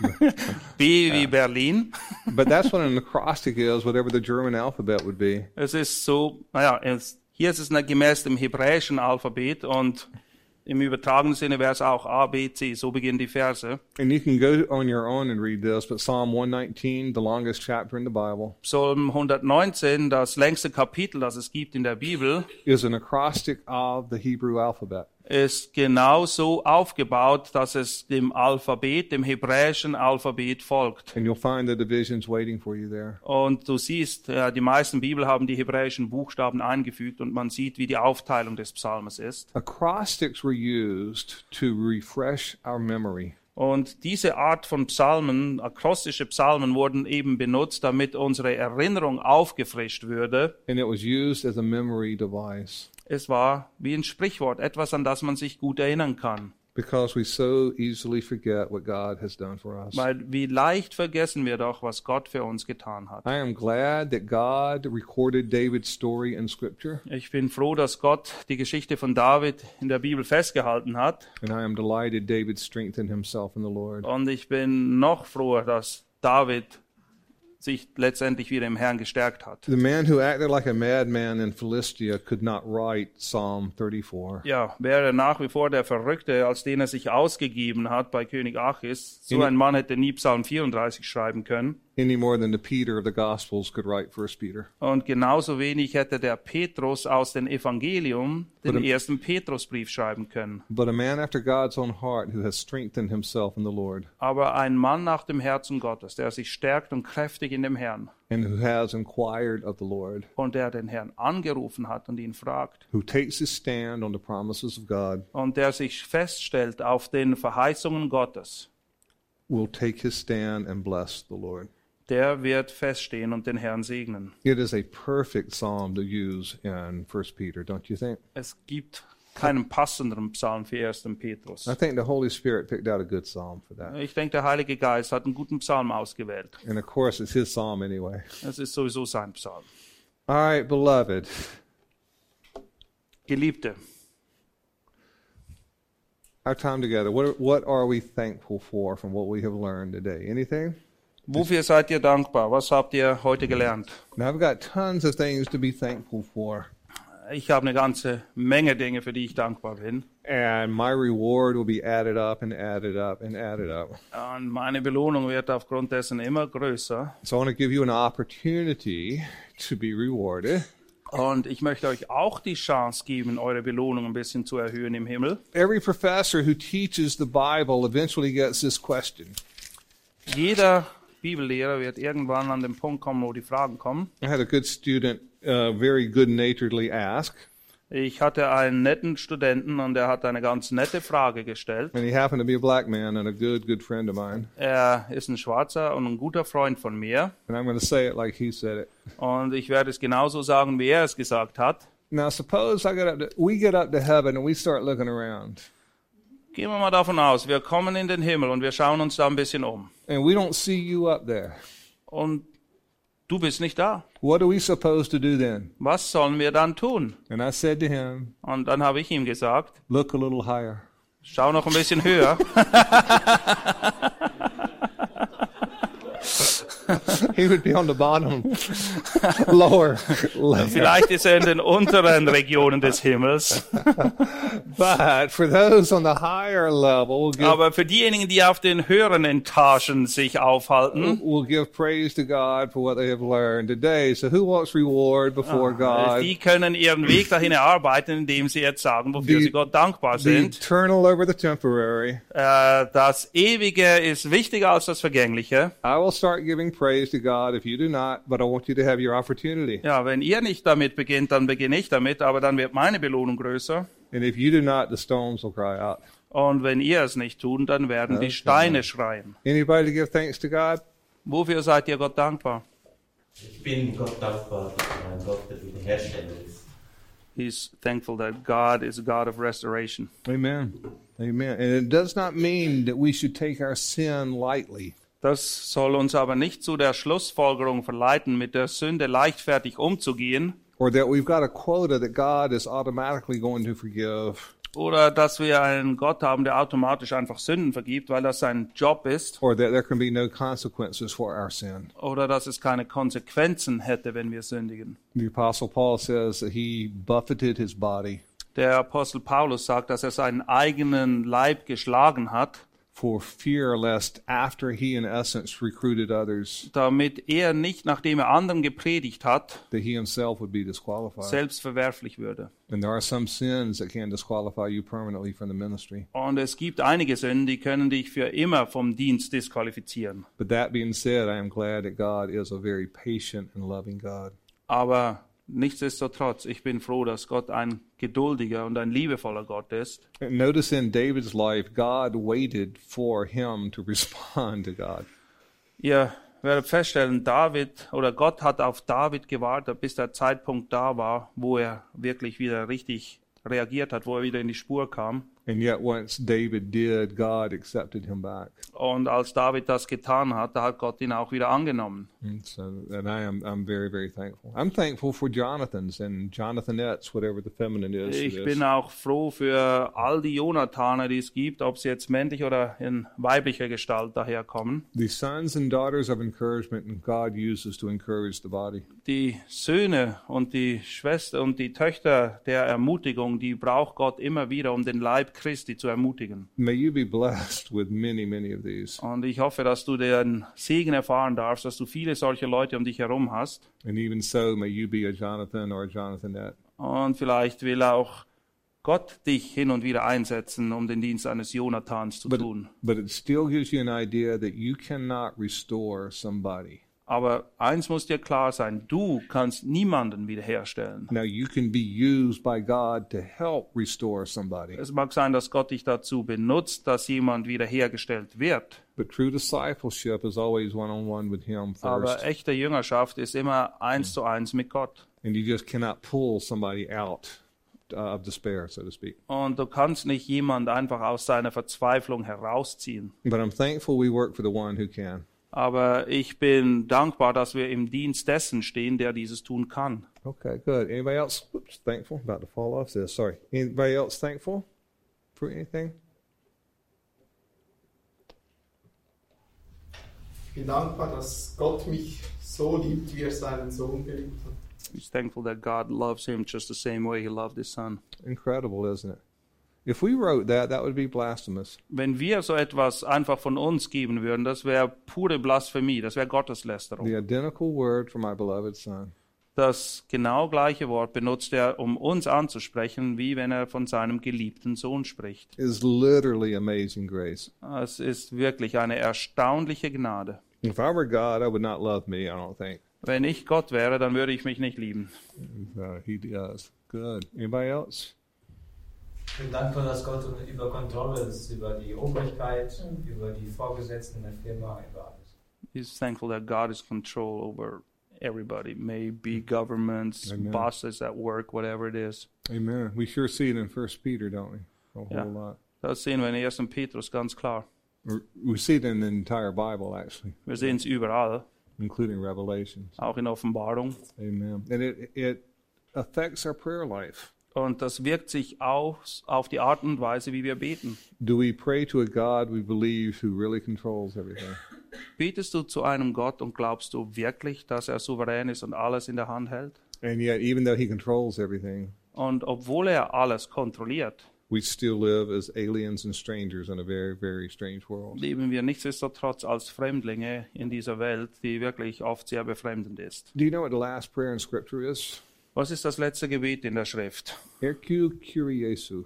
B wie Berlin. But that's what an acrostic is, whatever the German alphabet would be. Es ist so, hier ist es gemäß dem hebräischen Alphabet und im übertragenen Sinne wäre es auch A, B, C. So beginnen die Verse. And you can go on your own and read this, but Psalm 119, the longest chapter in the Bible, Psalm 119, das längste Kapitel, das es gibt in der Bibel, is an acrostic of the Hebrew alphabet. ist genau so aufgebaut, dass es dem Alphabet, dem hebräischen Alphabet folgt. And you'll find the divisions waiting for you there. Und du siehst, die meisten Bibel haben die hebräischen Buchstaben eingefügt und man sieht, wie die Aufteilung des Psalmes ist. Acrostics were used to refresh our memory. Und diese Art von Psalmen, akrostische Psalmen, wurden eben benutzt, damit unsere Erinnerung aufgefrischt würde. And it was used as a memory device Es war wie ein Sprichwort, etwas, an das man sich gut erinnern kann. because we so easily forget what God has done for us. Weil wie leicht vergessen wir doch, was Gott für uns getan hat. I am glad that God recorded David's story in Scripture, Ich bin froh, dass Gott die Geschichte von David in der Bibel festgehalten hat. and I am delighted David strengthened himself in the Lord. Und ich bin noch froher, dass David sich letztendlich wieder im Herrn gestärkt hat. The man who acted like a madman in Philistia could not write Psalm 34. Ja, wäre nach wie vor der Verrückte, als den er sich ausgegeben hat bei König Achis. So ein Mann hätte nie Psalm 34 schreiben können. Any more than the Peter of the Gospels could write 1 Peter. Und genauso wenig hätte der Petrus aus dem Evangelium den ersten Petrusbrief schreiben können. But a man after God's own heart who has strengthened himself in the Lord Aber ein Mann nach dem Herzen Gottes, der sich stärkt und kräftig in dem Herrn and who has inquired of the Lord, und der den Herrn angerufen hat und ihn fragt who takes his stand on the promises of God, und der sich feststellt auf den Verheißungen Gottes, will take his stand and bless the Lord. der wird feststehen und den Herrn segnen. It is a perfect psalm to use in 1 Peter, don't you think? Es gibt keinen passenderen Psalm für 1. Petrus. I think the Holy Spirit picked out a good psalm for that. Ich denke, der Heilige Geist hat einen guten Psalm ausgewählt. And of course, it's his psalm anyway. Es ist sowieso sein Psalm. All right, beloved. Geliebte, Our time together, what are we thankful for from what we have learned today? Anything? Wofür seid ihr dankbar? Was habt ihr heute gelernt? Now, I've got tons of things to be thankful for. Ich habe eine ganze Menge Dinge, für die ich dankbar bin. And my reward will be added up and added up and added up. Und meine Belohnung wird aufgrund dessen immer größer. So I want to give you an opportunity to be rewarded. Und ich möchte euch auch die Chance geben, eure Belohnung ein bisschen zu erhöhen im Himmel. Every professor who teaches the Bible eventually gets this question. Jeder Bibellehrer wird irgendwann an den Punkt kommen, wo die Fragen kommen. I had a good student very good-naturedly ask, Ich hatte einen netten Studenten und er hat eine ganz nette Frage gestellt. and he happened to be a black man and a good friend of mine. Er ist ein Schwarzer und ein guter Freund von mir. And I'm going to say it like he said it. Und ich werde es genauso sagen, wie er es gesagt hat. Now, suppose we get up to heaven and we start looking around, Gehen wir mal davon aus, wir kommen in den Himmel und wir schauen uns da ein bisschen um. and we don't see you up there. Und du bist nicht da. What are we supposed to do then? Was sollen wir dann tun? And I said to him, Und dann habe ich ihm gesagt, look a little higher. schau noch ein bisschen höher. He would be on the bottom, lower. Vielleicht ist er in den unteren Regionen des Himmels. But for those on the higher level, Aber für diejenigen, die auf den höheren Etagen sich aufhalten, we'll give praise to God for what they have learned today. So who wants reward before God? die können ihren Weg dahin erarbeiten, indem sie jetzt sagen, wofür sie Gott dankbar The sind. eternal over the temporary. Das Ewige ist wichtiger als das Vergängliche. I will start giving praise to God if you do not, but I want you to have your opportunity. Ja, wenn ihr nicht damit beginnt, dann beginne ich damit, aber dann wird meine Belohnung größer. And if you do not, the stones will cry out. Und wenn ihr es nicht tut, dann werden die Steine schreien. Anybody give thanks to God? Wofür seid ihr Gott dankbar? Ich bin Gott dankbar, dass mein Gott der Wiederhersteller ist. He's thankful that God is a God of restoration. Amen. Amen. And it does not mean that we should take our sin lightly. Das soll uns aber nicht zu der Schlussfolgerung verleiten, mit der Sünde leichtfertig umzugehen Or that we've got a quota that God is automatically going to forgive. oder dass wir einen Gott haben, der automatisch einfach Sünden vergibt, weil das sein Job ist, Or that there can be no consequences for our sin. oder dass es keine Konsequenzen hätte, wenn wir sündigen. The Apostle Paul says that he buffeted his body Der Apostel Paulus sagt, dass er seinen eigenen Leib geschlagen hat, for fear lest after he in essence recruited others, damit er nicht, nachdem er anderen gepredigt hat, that he himself would be disqualified. selbst verwerflich würde. And there are some sins that can disqualify you permanently from the ministry. Und es gibt einige Sünden, die können dich für immer vom Dienst disqualifizieren. But that being said, I am glad that God is a very patient and loving God. Aber nichtsdestotrotz, ich bin froh, dass Gott ein geduldiger und ein liebevoller Gott ist. And notice in David's life, God waited for him to respond to God. Ihr werdet feststellen, Gott hat auf David gewartet, bis der Zeitpunkt da war, wo er wirklich wieder richtig reagiert hat, wo er wieder in die Spur kam. And yet once David did, God accepted him back. Und als David das getan hat, da hat Gott ihn auch wieder angenommen. And so, and I'm very, very thankful. I'm thankful for Jonathan's and Jonathanettes, whatever the feminine is. Ich bin auch froh für all die Jonathaner, die es gibt, ob sie jetzt männlich oder in weiblicher Gestalt daherkommen. The sons and daughters of encouragement and God uses to encourage the body. Die Söhne und die Schwester und die Töchter der Ermutigung, die braucht Gott immer wieder, um den Leib Christi zu ermutigen. May you be blessed with many, many of these. Und ich hoffe, dass du den Segen erfahren darfst, dass du viele solche Leute um dich herum hast. And even so, may you be a Jonathan or a Jonathanette. Und vielleicht will auch Gott dich hin und wieder einsetzen, um den Dienst eines Jonathans zu tun. But it still gives you an idea that you cannot restore somebody. Aber eins muss dir klar sein, du kannst niemanden wiederherstellen. Now, you can be used by God to help restore somebody. Es mag sein, dass Gott dich dazu benutzt, dass jemand wiederhergestellt wird. But true discipleship is always one-on-one with Him Aber first. echte Jüngerschaft ist immer 1:1 mit Gott. And you just cannot pull somebody out of despair, so to speak. Und du kannst nicht jemand einfach aus seiner Verzweiflung herausziehen. But I'm thankful we work for the one who can. Aber ich bin dankbar, dass wir im Dienst dessen stehen, der dieses tun kann. Okay, good. Anybody else thankful? About to fall off this. Sorry. Anybody else thankful for anything? Ich bin dankbar, dass Gott mich so liebt, wie er seinen Sohn geliebt hat. He's thankful that God loves him just the same way he loved his son. Incredible, isn't it? If we wrote that, that would be blasphemous. Wenn wir so etwas einfach von uns geben würden, das wäre pure Blasphemie, das wäre The Gotteslästerung. identical word for my beloved son. Das genau gleiche Wort benutzt er, um uns anzusprechen, wie wenn er von seinem geliebten Sohn spricht. Is literally amazing grace. Es ist wirklich eine erstaunliche Gnade. If I were God, I would not love me, I don't think. Wenn ich Gott wäre, dann würde ich mich nicht lieben. He does. Good. Anybody else? Ich bin dankbar, dass Gott über Kontrolle ist, über die Obrigkeit, über die Vorgesetzten in der Firma, über alles. He's thankful that God is control over everybody, maybe governments, Amen. bosses at work, whatever it is. Amen. We sure see it in 1 Peter, don't we? A whole Yeah. lot. Das sehen wir in 1. Petrus ganz klar. We see it in the entire Bible, actually, Wir sehen es überall, including Revelations. auch in Offenbarung. Amen. And it affects our prayer life. Und das wirkt sich aus auf die Art und Weise, wie wir beten. Do we pray to a God we believe who really controls everything? Betest du zu einem Gott und glaubst du wirklich, dass er souverän ist und alles in der Hand hält? And yet, even though he controls everything, Und obwohl er alles kontrolliert, we still live as aliens and strangers in a very, very strange world. leben wir nichtsdestotrotz als Fremdlinge in dieser Welt, die wirklich oft sehr befremdend ist. Do you know what the last prayer in Scripture is? Was ist das letzte Gebet in der Schrift? Erku Kyrie.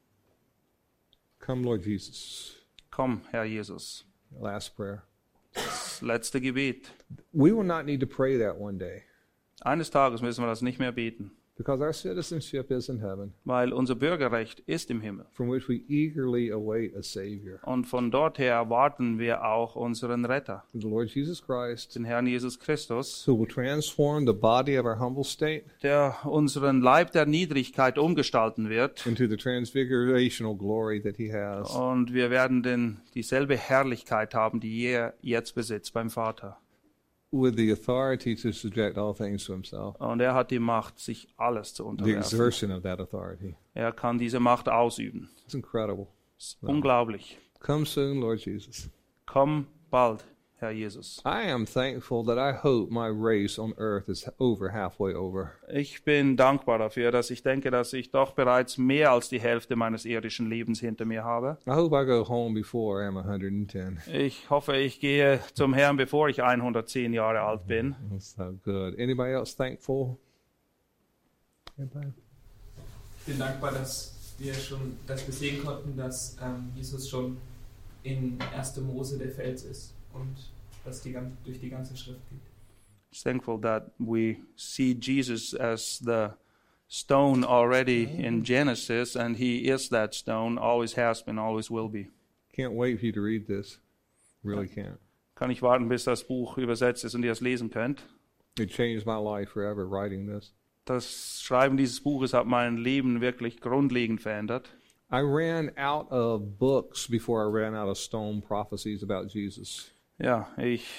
Come, Lord Jesus. Komm, Herr Jesus. Last prayer. Das letzte Gebet. We will not need to pray that one day Eines Tages müssen wir das nicht mehr beten, because our citizenship is in heaven, weil unser Bürgerrecht ist im Himmel. from which we eagerly await a Savior, Und von dort her erwarten wir auch unseren Retter, the Lord Jesus Christ, den Herrn Jesus Christus, who will transform the body of our humble state der unseren Leib der Niedrigkeit umgestalten wird. into the transfigurational glory that he has. Und wir werden dieselbe Herrlichkeit haben, die er jetzt besitzt beim Vater. With the authority to subject all things to himself. Und er hat die Macht, sich alles zu The unterwerfen. exertion of that authority. Er kann diese Macht ausüben. It's incredible. Das ist unglaublich. Come soon, Lord Jesus. Komm bald, Herr Jesus. I am thankful that I hope my race on earth is over halfway over. Ich bin dankbar dafür, dass ich denke, dass ich doch bereits mehr als die Hälfte meines irdischen Lebens hinter mir habe. I hope I go home before I am 110. Ich hoffe, ich gehe zum Herrn, bevor ich 110 Jahre alt bin. That's so good. Anybody else thankful? Anybody? Ich bin dankbar, dass wir sehen konnten, dass Jesus schon in 1. Mose der Fels ist und das durch die ganze Schrift geht. I'm thankful that we see Jesus as the stone already in Genesis, and he is that stone, always has been, always will be. Can't wait for you to read this. Really can't. Kann ich warten, bis das Buch übersetzt ist und ihr es lesen könnt. It changed my life forever writing this. Das Schreiben dieses Buches hat mein Leben wirklich grundlegend verändert. I ran out of books before I ran out of stone prophecies about Jesus. Ja,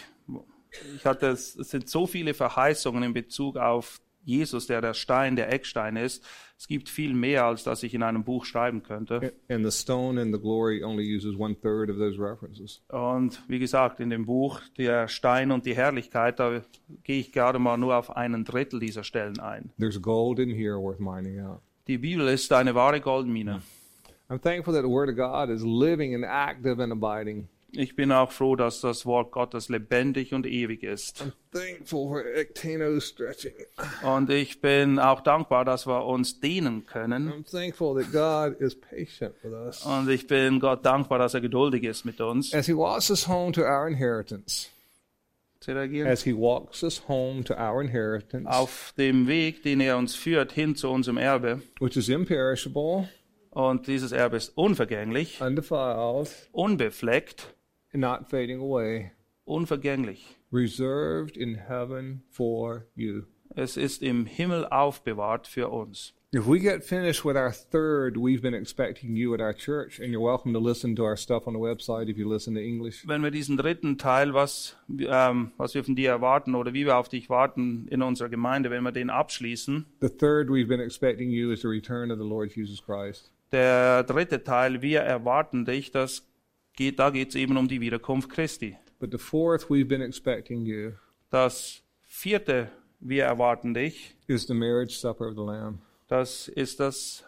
es sind so viele Verheißungen in Bezug auf Jesus, der Stein, der Eckstein ist. Es gibt viel mehr, als das ich in einem Buch schreiben könnte. And the stone and the glory only uses 1/3 of those references. Und wie gesagt, in dem Buch, der Stein und die Herrlichkeit, da gehe ich gerade mal nur auf 1/3 dieser Stellen ein. There's gold in here worth mining out. Die Bibel ist eine wahre Goldmine. I'm thankful that the Word of God is living and active and abiding. Ich bin auch froh, dass das Wort Gottes lebendig und ewig ist. I'm thankful for Ectano stretching. Und ich bin auch dankbar, dass wir uns dehnen können. I'm thankful that God is patient with us. Und ich bin Gott dankbar, dass er geduldig ist mit uns. As He walks us home to our inheritance. Say that again. As He walks us home to our inheritance, Auf dem Weg, den er uns führt, hin zu unserem Erbe. which is imperishable, Und dieses Erbe ist unvergänglich, undefiled, unbefleckt, and not fading away, unvergänglich. reserved in heaven for you. Es ist im Himmel aufbewahrt für uns. If we get finished with our third, we've been expecting you at our church, and you're welcome to listen to our stuff on the website if you listen to English. Wenn wir diesen dritten Teil, was wir von dir erwarten oder wie wir auf dich warten in unserer Gemeinde, wenn wir den abschließen, The third we've been expecting you is the return of the Lord Jesus Christ. der dritte Teil, wir erwarten dich, da geht es eben um die Wiederkunft Christi. But the fourth, we've been expecting you, Das vierte, wir erwarten dich, is the marriage supper of the Lamb. das ist das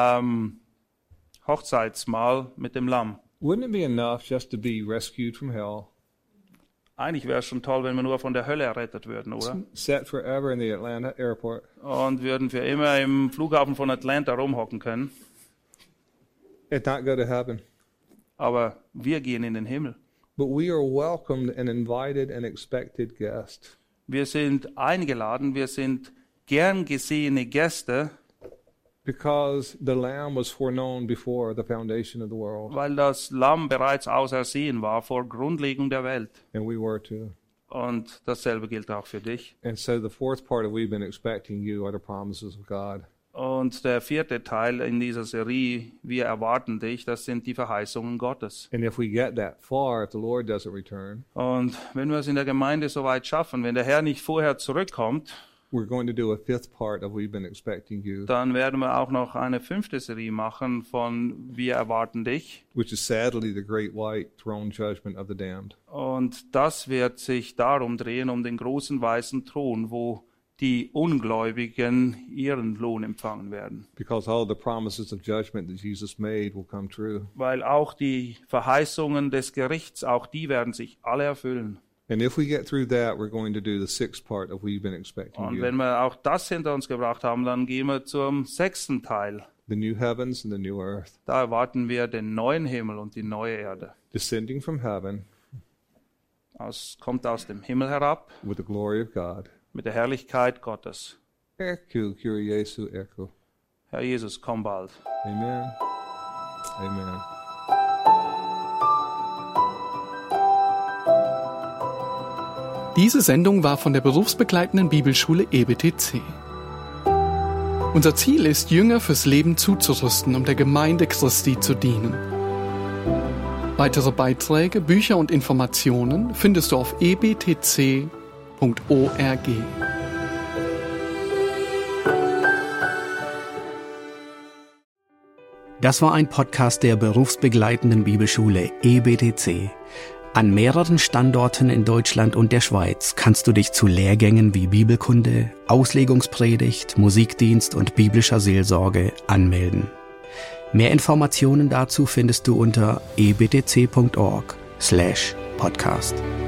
Hochzeitsmahl mit dem Lamm. Wouldn't it be enough just to be rescued from hell, Eigentlich wäre es schon toll, wenn wir nur von der Hölle errettet würden, oder? set forever in the Atlanta airport? Und würden für immer im Flughafen von Atlanta rumhocken können. And not go to heaven. Aber wir gehen in den Himmel. But we are welcomed and invited and expected guests. Wir sind eingeladen, wir sind gern gesehene Gäste, Because the Lamb was foreknown before the foundation of the world. weil das Lamm bereits ausersehen war vor Grundlegung der Welt. And we were too. Und dasselbe gilt auch für dich. And so the fourth part of we've been expecting you are the promises of God. Und der vierte Teil in dieser Serie, wir erwarten dich, das sind die Verheißungen Gottes. And if we get that far, if the Lord doesn't return, Und wenn wir es in der Gemeinde so weit schaffen, wenn der Herr nicht vorher zurückkommt, we're going to do a fifth part of we've been expecting you, dann werden wir auch noch eine 5. Serie machen von Wir erwarten dich. which is sadly the great white throne judgment of the damned. Und das wird sich darum drehen, um den großen weißen Thron, wo die Ungläubigen ihren Lohn empfangen werden. Because all the promises of judgment that Jesus made will come true. Weil auch die Verheißungen des Gerichts, auch die werden sich alle erfüllen. And if we get through that, we're going to do the sixth part of we've been expecting Und you. wenn wir auch das hinter uns gebracht haben, dann gehen wir zum 6. Teil. The new heavens and the new earth, Da erwarten wir den neuen Himmel und die neue Erde. descending from heaven Kommt aus dem Himmel herab with the glory of God. mit der Herrlichkeit Gottes. Erku, Kyrie Jesu, Erku. Herr Jesus, komm bald. Amen. Amen. Diese Sendung war von der berufsbegleitenden Bibelschule EBTC. Unser Ziel ist, Jünger fürs Leben zuzurüsten, um der Gemeinde Christi zu dienen. Weitere Beiträge, Bücher und Informationen findest du auf ebtc.org. Das war ein Podcast der berufsbegleitenden Bibelschule EBTC. An mehreren Standorten in Deutschland und der Schweiz kannst du dich zu Lehrgängen wie Bibelkunde, Auslegungspredigt, Musikdienst und biblischer Seelsorge anmelden. Mehr Informationen dazu findest du unter ebtc.org/podcast.